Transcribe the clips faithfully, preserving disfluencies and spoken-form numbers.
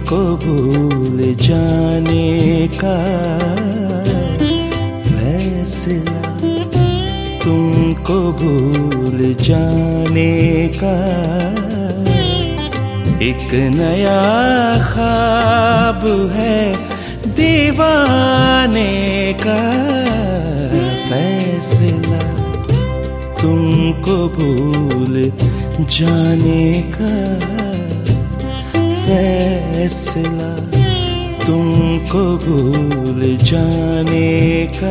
तुमको भूल जाने का फैसला, तुमको भूल जाने का एक नया ख्वाब है दीवाने का फैसला, तुमको भूल जाने का फैसला, तुमको भूल जाने का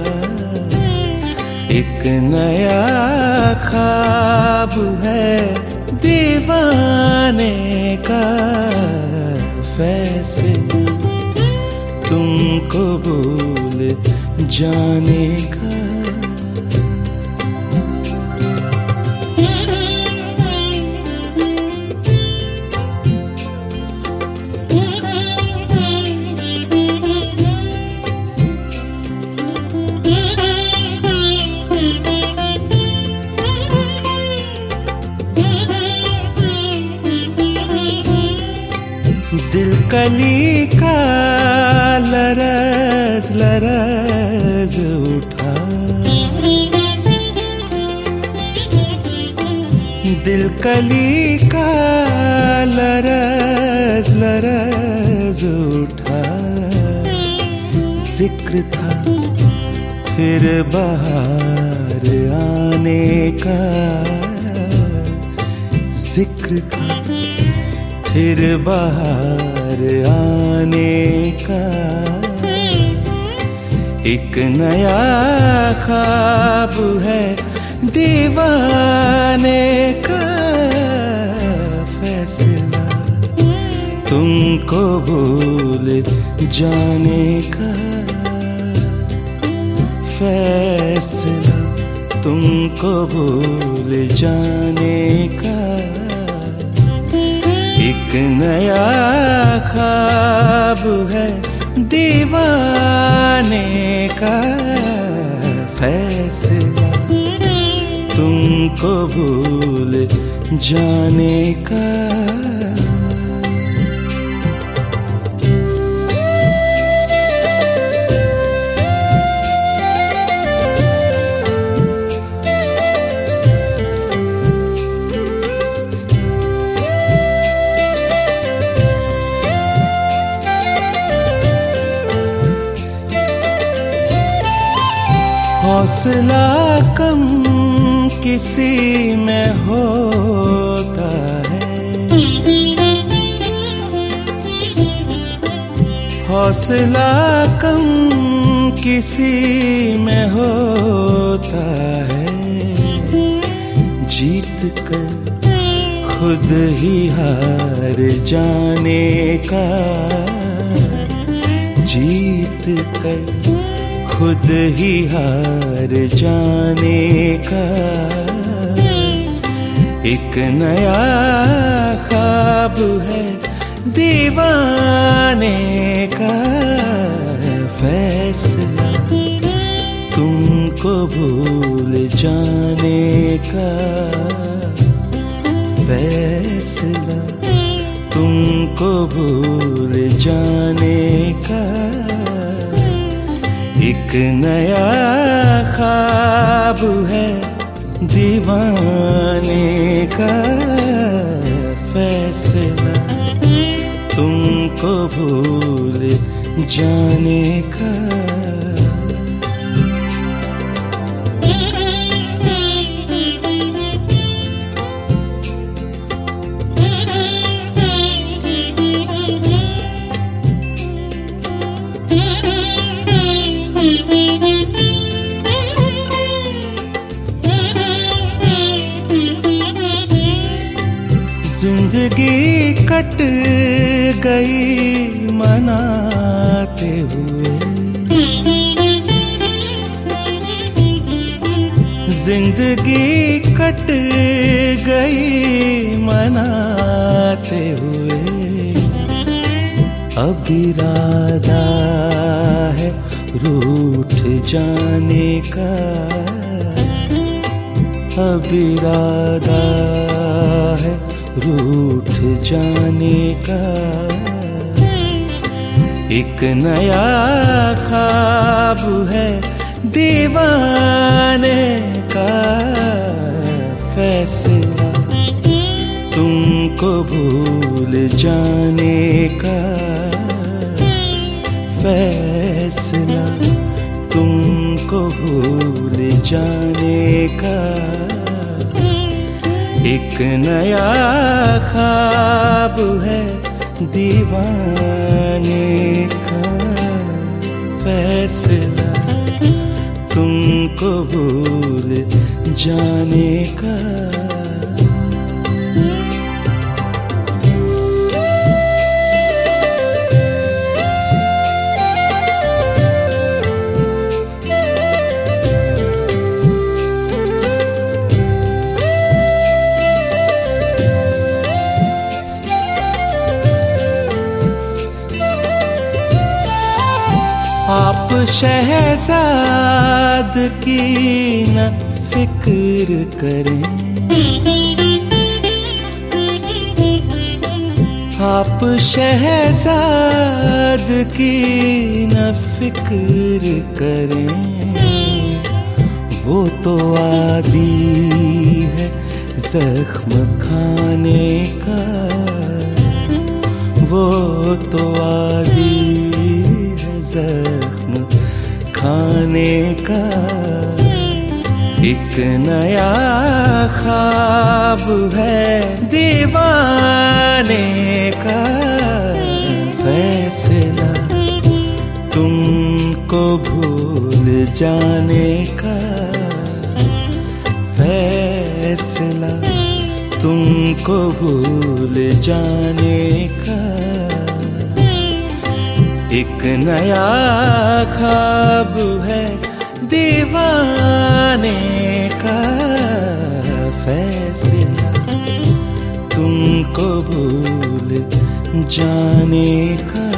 एक नया ख्वाब है दीवाने का फैसला, तुमको भूल जाने का। दिल कली का लरज लरज उठा, दिल कली का लरज लरज उठा, जिक्र था फिर बाहर आने का, जिक्र था फिर बाहर आने का एक नया ख्वाब है दीवाने का फैसला, तुमको भूल जाने का फैसला, तुमको भूल जाने का एक नया ख्वाब है दीवाने का फैसला, तुमको भूल जाने का। हौसला कम किसी में होता है, हौसला कम किसी में होता है, जीत कर खुद ही हार जाने का, जीत कर खुद ही हार जाने का एक नया ख्वाब है दीवाने का फैसला, तुमको भूल जाने का फैसला, तुमको भूल जाने का एक नया ख्वाब है दीवाने का फैसला, तुमको भूल जाने का। जिंदगी कट गई मनाते हुए, जिंदगी कट गई मनाते हुए, अब इरादा है रूठ जाने का, अब इरादा है रूठ जाने का एक नया ख्वाब है दीवाने का फैसला, तुमको भूल जाने का फैसला, तुमको भूल जाने का एक नया ख्वाब है दीवाने का फैसला, तुमको भूल जाने का। आप शहजाद की न फिक्र करें, आप शहजाद की न फिक्र करें, वो तो आदी है जख्म खाने का, वो तो आदी जख्म खाने का एक नया ख्वाब है दीवाने का फैसला, तुमको भूल जाने का फैसला, तुमको भूल जाने का एक नया ख्वाब है दीवाने का फैसला, तुमको भूल जाने का।